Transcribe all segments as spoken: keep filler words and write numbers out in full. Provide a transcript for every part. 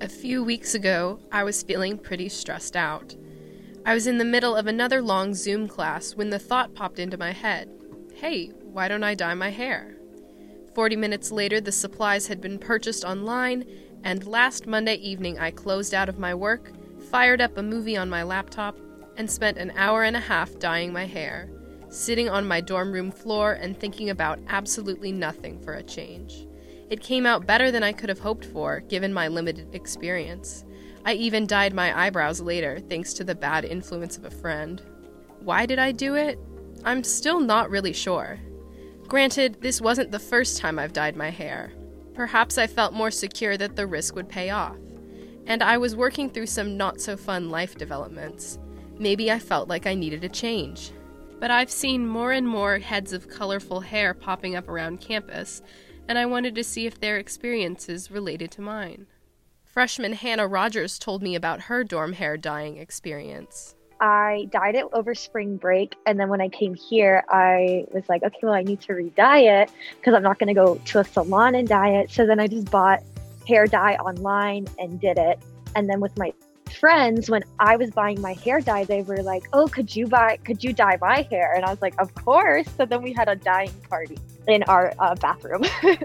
A few weeks ago, I was feeling pretty stressed out. I was in the middle of another long Zoom class when the thought popped into my head, hey, why don't I dye my hair? Forty minutes later, the supplies had been purchased online, and last Monday evening I closed out of my work, fired up a movie on my laptop, and spent an hour and a half dyeing my hair, sitting on my dorm room floor and thinking about absolutely nothing for a change. It came out better than I could have hoped for, given my limited experience. I even dyed my eyebrows later, thanks to the bad influence of a friend. Why did I do it? I'm still not really sure. Granted, this wasn't the first time I've dyed my hair. Perhaps I felt more secure that the risk would pay off. And I was working through some not-so-fun life developments. Maybe I felt like I needed a change. But I've seen more and more heads of colorful hair popping up around campus, and I wanted to see if their experiences related to mine. Freshman Hannah Rogers told me about her dorm hair dyeing experience. I dyed it over spring break, and then when I came here, I was like, okay, well, I need to re-dye it because I'm not going to go to a salon and dye it. So then I just bought hair dye online and did it. And then with my friends, when I was buying my hair dye, they were like, oh, could you buy, could you dye my hair? And I was like, of course. So then we had a dyeing party in our uh, bathroom.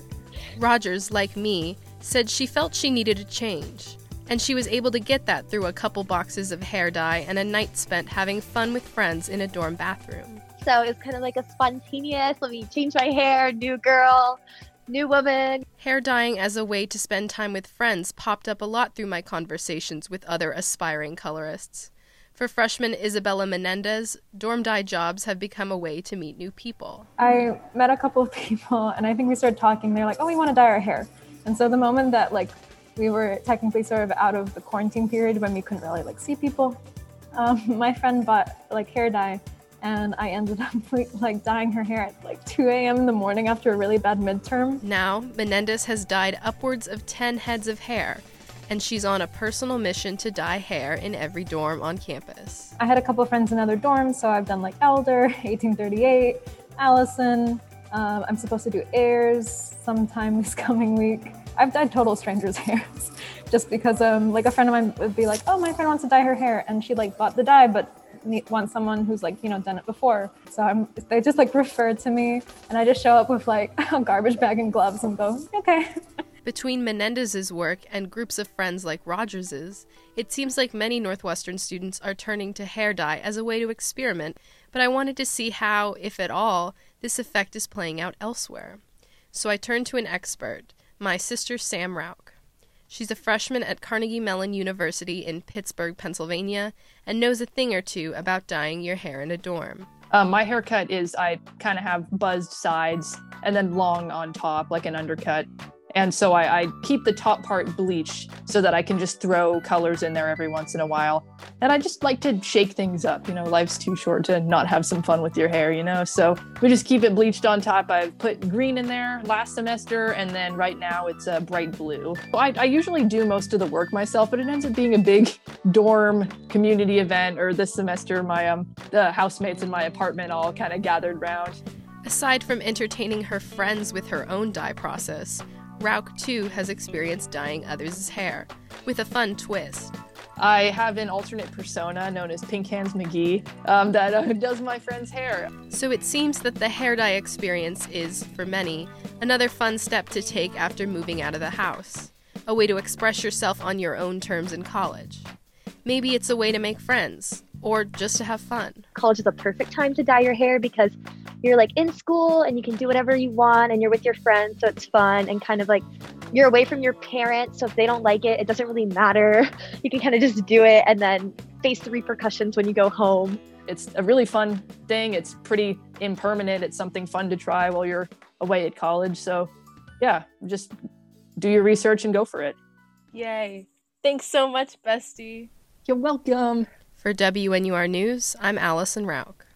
Rogers, like me, said she felt she needed a change, and she was able to get that through a couple boxes of hair dye and a night spent having fun with friends in a dorm bathroom. So it was kind of like a spontaneous, let me change my hair, new girl, new woman. Hair dyeing as a way to spend time with friends popped up a lot through my conversations with other aspiring colorists. For freshman Isabella Menendez, dorm dye jobs have become a way to meet new people. I met a couple of people, and I think we started talking. They're like, oh, we want to dye our hair. And so the moment that like we were technically sort of out of the quarantine period when we couldn't really like see people, um, my friend bought like hair dye, and I ended up like dyeing her hair at like two a.m. in the morning after a really bad midterm. Now, Menendez has dyed upwards of ten heads of hair, and she's on a personal mission to dye hair in every dorm on campus. I had a couple of friends in other dorms, so I've done like Elder, eighteen thirty-eight, Allison. Um, I'm supposed to do Airs sometime this coming week. I've dyed total strangers' hairs just because um, like a friend of mine would be like, oh, my friend wants to dye her hair, and she like bought the dye, but want someone who's like, you know, done it before. So I'm, they just like refer to me, and I just show up with like a garbage bag and gloves and go, okay. Between Menendez's work and groups of friends like Rogers's, it seems like many Northwestern students are turning to hair dye as a way to experiment, but I wanted to see how, if at all, this effect is playing out elsewhere. So I turned to an expert, my sister Sam Rauch. She's a freshman at Carnegie Mellon University in Pittsburgh, Pennsylvania, and knows a thing or two about dyeing your hair in a dorm. Um, my haircut is I kind of have buzzed sides and then long on top, like an undercut. And so I, I keep the top part bleached so that I can just throw colors in there every once in a while. And I just like to shake things up. You know, life's too short to not have some fun with your hair, you know? So we just keep it bleached on top. I've put green in there last semester, and then right now it's a bright blue. I, I usually do most of the work myself, but it ends up being a big dorm community event, or this semester my um the housemates in my apartment all kind of gathered round. Aside from entertaining her friends with her own dye process, Rauch, too, has experienced dyeing others' hair, with a fun twist. I have an alternate persona known as Pink Hands McGee um, that uh, does my friend's hair. So it seems that the hair dye experience is, for many, another fun step to take after moving out of the house, a way to express yourself on your own terms in college. Maybe it's a way to make friends, or just to have fun. College is a perfect time to dye your hair because you're like in school and you can do whatever you want and you're with your friends, so it's fun, and kind of like you're away from your parents, so if they don't like it, it doesn't really matter. You can kind of just do it and then face the repercussions when you go home. It's a really fun thing. It's pretty impermanent. It's something fun to try while you're away at college. So yeah, just do your research and go for it. Yay. Thanks so much, bestie. You're welcome. For W N U R News, I'm Allison Rauch.